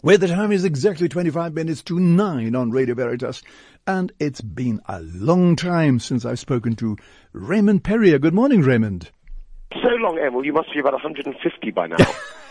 where the time is exactly 25 minutes to 9 on Radio Veritas. And it's been a long time since I've spoken to Raymond Perrier. Good morning, Raymond. So long, Emil. You must be about 150 by now.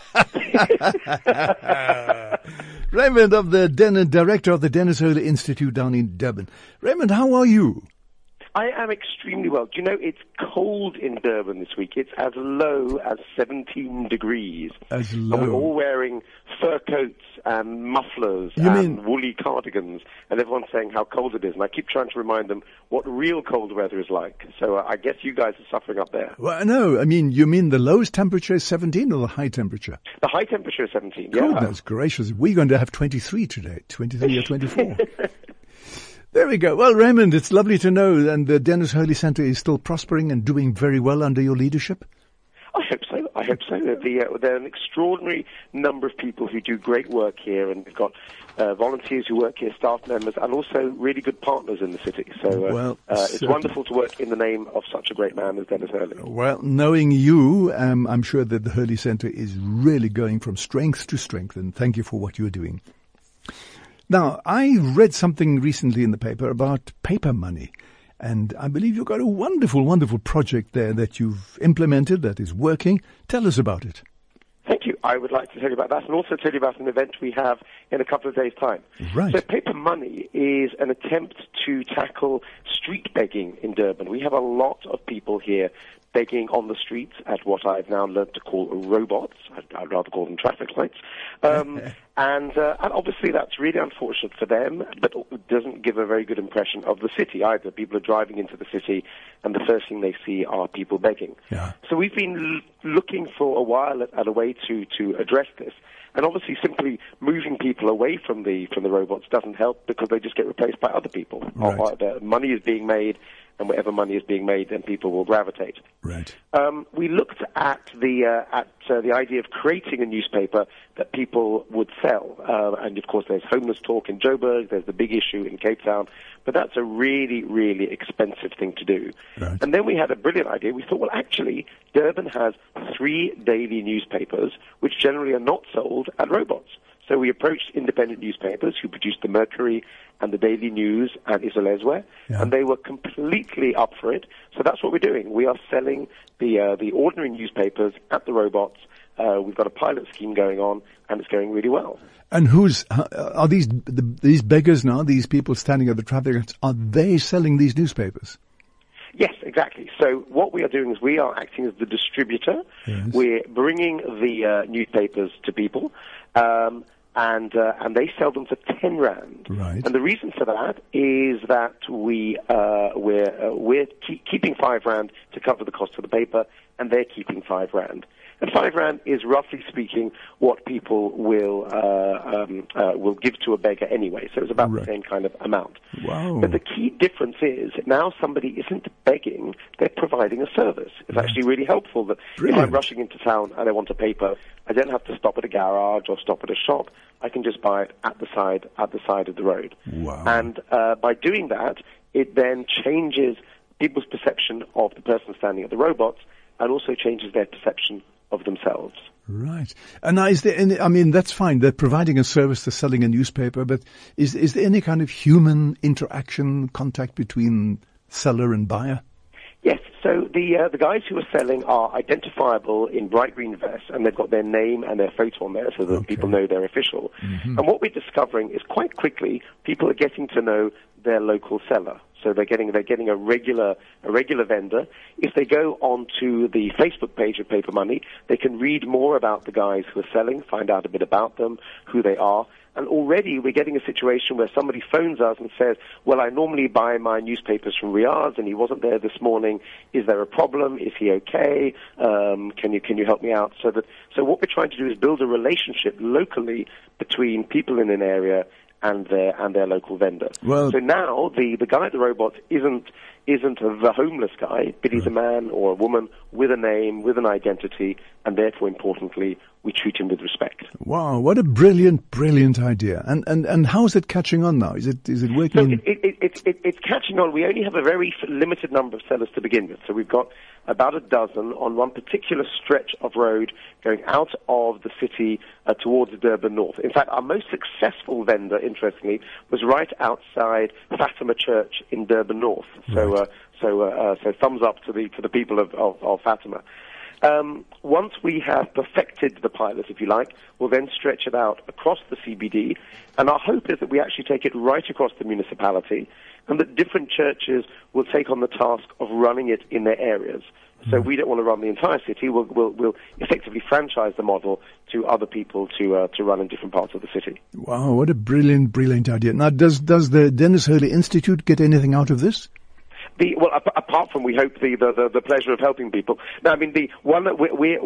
Raymond, director of the Denis Hurley Institute down in Durban. Raymond, how are you? I am extremely well. Do you know, it's cold in Durban this week. It's as low as 17 degrees. As low? And we're all wearing fur coats and mufflers woolly cardigans, and everyone's saying how cold it is. And I keep trying to remind them what real cold weather is like. So I guess you guys are suffering up there. Well, no, you mean the lowest temperature is 17 or the high temperature? The high temperature is 17, yeah. Goodness gracious. We're going to have 23 today, 23 or 24. There we go. Well, Raymond, it's lovely to know, and the Denis Hurley Centre is still prospering and doing very well under your leadership. I hope so. There are an extraordinary number of people who do great work here, and we've got volunteers who work here, staff members, and also really good partners in the city. So it's wonderful to work in the name of such a great man as Denis Hurley. Well, knowing you, I'm sure that the Hurley Centre is really going from strength to strength, and thank you for what you're doing. Now, I read something recently in the paper about paper money, and I believe you've got a wonderful, wonderful project there that you've implemented that is working. Tell us about it. Thank you. I would like to tell you about that and also tell you about an event we have in a couple of days' time. Right. So paper money is an attempt to tackle street begging in Durban. We have a lot of people here begging on the streets at what I've now learned to call robots. I'd rather call them traffic lights. And obviously that's really unfortunate for them, but it doesn't give a very good impression of the city either. People are driving into the city, and the first thing they see are people begging. Yeah. So we've been looking for a while at a way to address this. And obviously simply moving people away from the robots doesn't help because they just get replaced by other people. Right. The money is being made, and wherever money is being made, then people will gravitate. Right. We looked at the idea of creating a newspaper that people would sell. And of course there's homeless talk in Joburg, there's the big issue in Cape Town, but that's a really, really expensive thing to do. Right. And then we had a brilliant idea. We thought, well, actually, Durban has 3 daily newspapers, which generally are not sold at robots. So we approached independent newspapers who produced the Mercury and the Daily News and Isolezwe, and they were completely up for it. So that's what we're doing. We are selling the ordinary newspapers at the robots. We've got a pilot scheme going on, and it's going really well. And are these beggars now, these people standing at the traffic lights, are they selling these newspapers? Yes, exactly. So what we are doing is we are acting as the distributor. Yes. We're bringing the newspapers to people, and they sell them for 10 rand. Right. And the reason for that is that we're keeping 5 rand to cover the cost of the paper, and they're keeping 5 rand. And 5 rand is, roughly speaking, what people will give to a beggar anyway. So it's about the same kind of amount. Wow. But the key difference is now somebody isn't begging, they're providing a service. It's actually really helpful that if I'm rushing into town and I want a paper, I don't have to stop at a garage or stop at a shop. I can just buy it at the side of the road. Wow. And by doing that, it then changes people's perception of the person standing at the robots and also changes their perception of themselves. Right. And now, is there any, that's fine. They're providing a service, they're selling a newspaper, but is there any kind of human interaction, contact between seller and buyer? Yes. So the guys who are selling are identifiable in bright green vests, and they've got their name and their photo on there so that people know they're official. Mm-hmm. And what we're discovering is quite quickly people are getting to know their local seller. So they're getting a regular vendor. If they go onto the Facebook page of Paper Money, they can read more about the guys who are selling, find out a bit about them, who they are. And already we're getting a situation where somebody phones us and says, well, I normally buy my newspapers from Riyadh and he wasn't there this morning. Is there a problem? Is he okay? Can you help me out? So what we're trying to do is build a relationship locally between people in an area and their local vendor. Well, so now the guy at the robots isn't isn't the homeless guy, but he's a man or a woman with a name, with an identity, and therefore, importantly, we treat him with respect. Wow, what a brilliant, brilliant idea. And how is it catching on now? Is it working? So it's catching on. We only have a very limited number of sellers to begin with. So we've got about a dozen on one particular stretch of road going out of the city towards Durban North. In fact, our most successful vendor, interestingly, was right outside Fatima Church in Durban North. Right. So thumbs up to the people of Fatima. Once we have perfected the pilot, if you like, we'll then stretch it out across the CBD, and our hope is that we actually take it right across the municipality, and that different churches will take on the task of running it in their areas. So we don't want to run the entire city. We'll effectively franchise the model to other people to run in different parts of the city. Wow, what a brilliant, brilliant idea. Now, does the Dennis Hurley Institute get anything out of this? Apart from, we hope, the pleasure of helping people. Now, I mean, the one that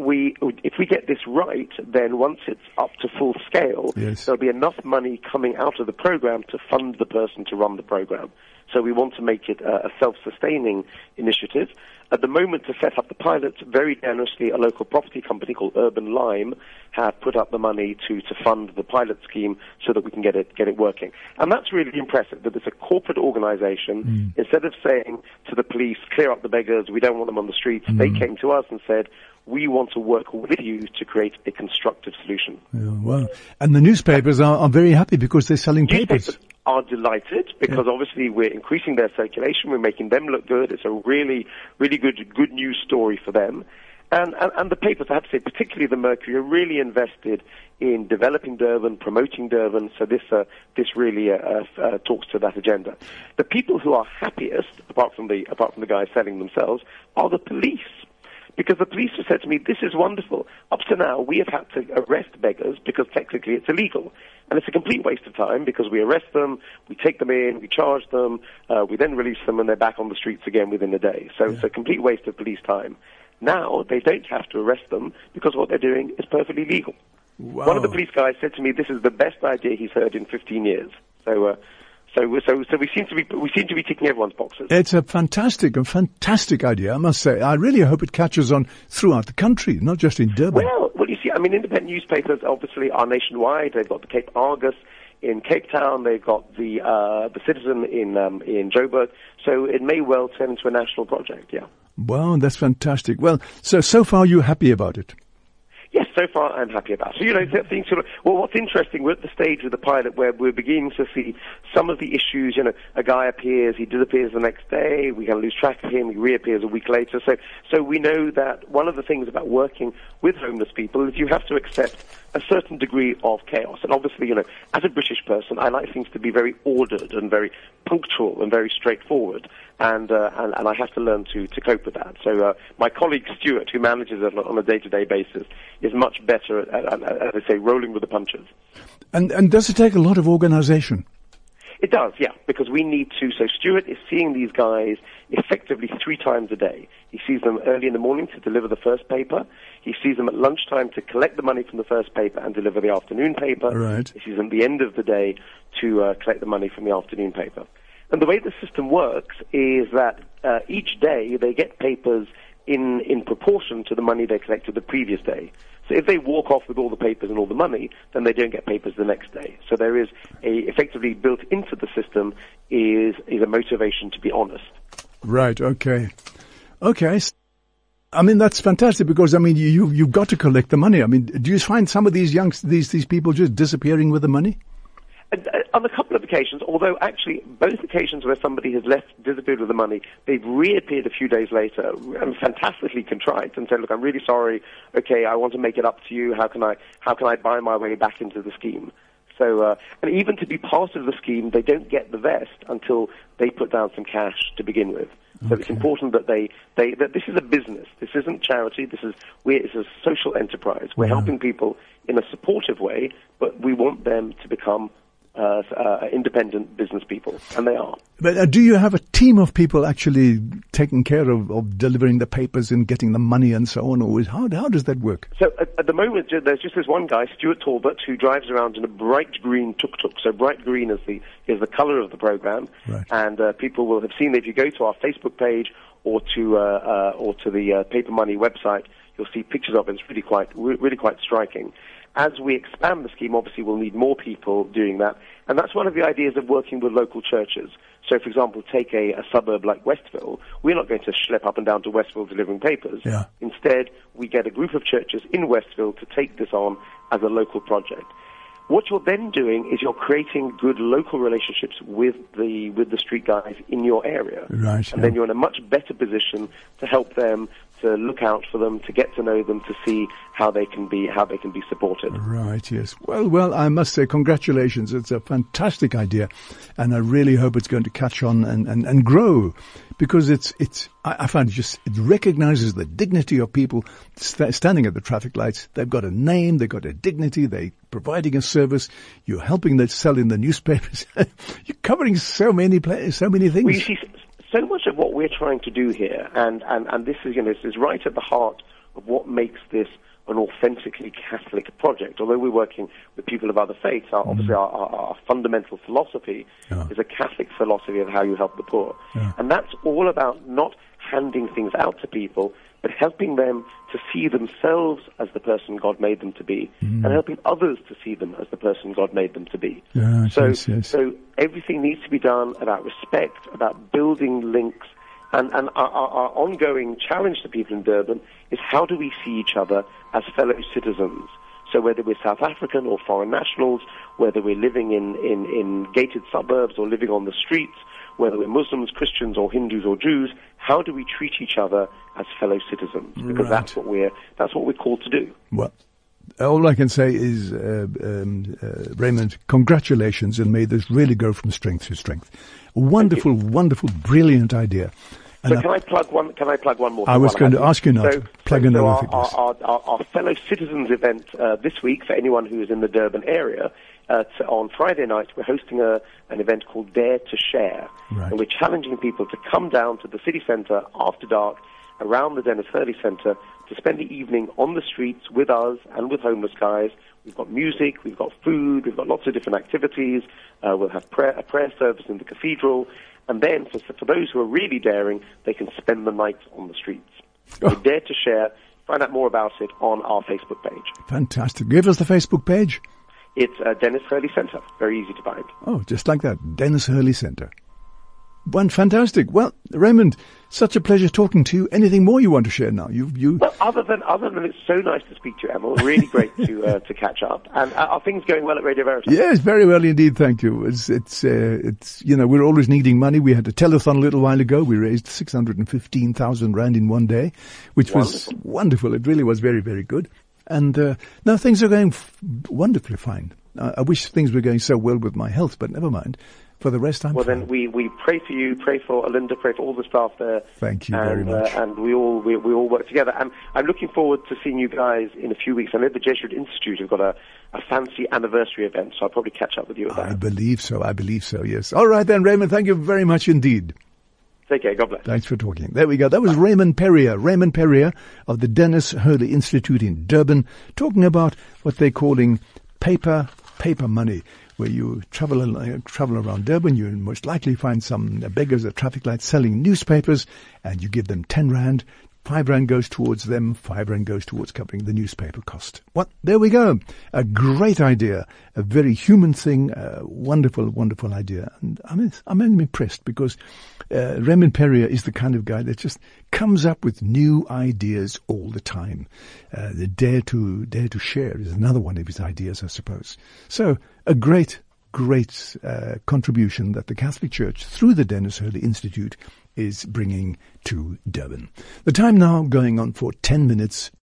if we get this right, then once it's up to full scale, yes, there'll be enough money coming out of the program to fund the person to run the program. So we want to make it a self-sustaining initiative. At the moment, to set up the pilot, very generously, a local property company called Urban Lime have put up the money to fund the pilot scheme so that we can get it working. And that's really impressive, that it's a corporate organization. Instead of saying to the police, clear up the beggars, we don't want them on the streets, they came to us and said, we want to work with you to create a constructive solution. Yeah, well, and the newspapers are very happy because they're selling papers. Are delighted because obviously we're increasing their circulation, we're making them look good. It's a really, really good news story for them. And the papers, I have to say, particularly the Mercury, are really invested in developing Durban, promoting Durban, so this really talks to that agenda. The people who are happiest, apart from the guys selling themselves, are the police. Because the police have said to me, this is wonderful. Up to now, we have had to arrest beggars because technically it's illegal. And it's a complete waste of time because we arrest them, we take them in, we charge them, we then release them, and they're back on the streets again within a day. So it's a complete waste of police time. Now, they don't have to arrest them because what they're doing is perfectly legal. Wow. One of the police guys said to me, this is the best idea he's heard in 15 years. So we seem to be ticking everyone's boxes. It's a fantastic idea, I must say. I really hope it catches on throughout the country, not just in Durban. Well, you see, I mean, independent newspapers obviously are nationwide. They've got the Cape Argus in Cape Town. They've got the Citizen in Joburg. So it may well turn into a national project. Yeah. Wow, that's fantastic. Well, so far you're happy about it. Yes, so far I'm happy about it. So, what's interesting, we're at the stage of the pilot where we're beginning to see some of the issues. A guy appears, he disappears the next day, we can lose track of him, he reappears a week later. So we know that one of the things about working with homeless people is you have to accept a certain degree of chaos. And obviously, as a British person, I like things to be very ordered and very punctual and very straightforward. And I have to learn to cope with that. So my colleague Stuart, who manages it on a day-to-day basis, is much better at, as I say, rolling with the punches. And does it take a lot of organization? It does, yeah, because we need to. So Stuart is seeing these guys effectively 3 times a day. He sees them early in the morning to deliver the first paper. He sees them at lunchtime to collect the money from the first paper and deliver the afternoon paper. Right. He sees them at the end of the day to collect the money from the afternoon paper. And the way the system works is that each day they get papers in proportion to the money they collected the previous day. So if they walk off with all the papers and all the money, then they don't get papers the next day. So there is effectively built into the system is a motivation to be honest. Right, okay. I mean, that's fantastic because, I mean, you've got to collect the money. I mean, do you find some of these people just disappearing with the money? On a couple of occasions, although actually both occasions where somebody has disappeared with the money, they've reappeared a few days later and fantastically contrite and said, look, I'm really sorry. Okay, I want to make it up to you. How can I buy my way back into the scheme? So, and even to be part of the scheme, they don't get the vest until they put down some cash to begin with. So It's important that that this is a business. This isn't charity. It's a social enterprise. We're helping people in a supportive way, but we want them to become independent business people, and they are. But do you have a team of people actually taking care of delivering the papers and getting the money and so on, or how does that work? So at the moment, there's just this one guy, Stuart Talbot, who drives around in a bright green tuk-tuk. So bright green is the color of the program, right. And people will have seen if you go to our Facebook page or to the Paper Money website, you'll see pictures of it. It's really quite striking. As we expand the scheme, obviously we'll need more people doing that. And that's one of the ideas of working with local churches. So, for example, take a suburb like Westville. We're not going to schlep up and down to Westville delivering papers. Yeah. Instead, we get a group of churches in Westville to take this on as a local project. What you're then doing is you're creating good local relationships with the street guys in your area. Right. And then you're in a much better position to help them, to look out for them, to get to know them, to see how they can be supported. Right, yes. Well, I must say congratulations. It's a fantastic idea, and I really hope it's going to catch on and grow, because I find it recognizes the dignity of people standing at the traffic lights. They've got a name, they've got a dignity, they're providing a service, you're helping them sell in the newspapers. You're covering so many things. Well, you see, so much of what we're trying to do here, and this is right at the heart of what makes this an authentically Catholic project. Although we're working with people of other faiths, obviously our fundamental philosophy is a Catholic philosophy of how you help the poor. Yeah. And that's all about not handing things out to people, but helping them to see themselves as the person God made them to be, and helping others to see them as the person God made them to be. Yeah, yes. So everything needs to be done about respect, about building links, and our ongoing challenge to people in Durban is how do we see each other as fellow citizens? So whether we're South African or foreign nationals, whether we're living in gated suburbs or living on the streets, whether we're Muslims, Christians, or Hindus or Jews, how do we treat each other as fellow citizens? Because that's what we're called to do. Well, all I can say is, Raymond, congratulations, and may this really go from strength to strength. Wonderful, brilliant idea. And can I plug one more? I was going to ask you now to plug another thing. Our fellow citizens event this week, for anyone who is in the Durban area, on Friday night, we're hosting an event called Dare to Share. Right. And we're challenging people to come down to the city centre after dark, around the Dennis Hurley Centre, to spend the evening on the streets with us and with homeless guys. We've got music, we've got food, we've got lots of different activities. We'll have a prayer service in the cathedral. And then, for those who are really daring, they can spend the night on the streets. So Dare to Share. Find out more about it on our Facebook page. Fantastic. Give us the Facebook page. It's Dennis Hurley Centre. Very easy to find. Oh, just like that. Dennis Hurley Centre. Fantastic. Well, Raymond, such a pleasure talking to you. Anything more you want to share now? Well, other than it's so nice to speak to you, Emil. Really great to catch up. And are things going well at Radio Veritas? Yes, very well indeed. Thank you. It's we're always needing money. We had a telethon a little while ago. We raised 615,000 rand in one day, which was wonderful. It really was very, very good. And now things are going wonderfully fine. I wish things were going so well with my health, but never mind. For the rest, I'm fine. Then we pray for you, pray for Alinda, pray for all the staff there. Thank you very much. And we all work together. And I'm looking forward to seeing you guys in a few weeks. I know the Jesuit Institute have got a fancy anniversary event, so I'll probably catch up with you at that. I believe so, yes. All right then, Raymond, thank you very much indeed. Take care, God bless. Thanks for talking. There we go. That was Raymond Perrier of the Dennis Hurley Institute in Durban, talking about what they're calling paper money. Where you travel around Durban, you most likely find some beggars at traffic lights selling newspapers, and you give them 10 rand. 5 rand goes towards them, 5 rand goes towards covering the newspaper cost. Well, there we go. A great idea, a very human thing, a wonderful, wonderful idea. And I'm impressed because Raymond Perrier is the kind of guy that just comes up with new ideas all the time. The dare to share is another one of his ideas, I suppose. So a great contribution that the Catholic Church, through the Dennis Hurley Institute, is bringing to Durban. The time now going on for 10 minutes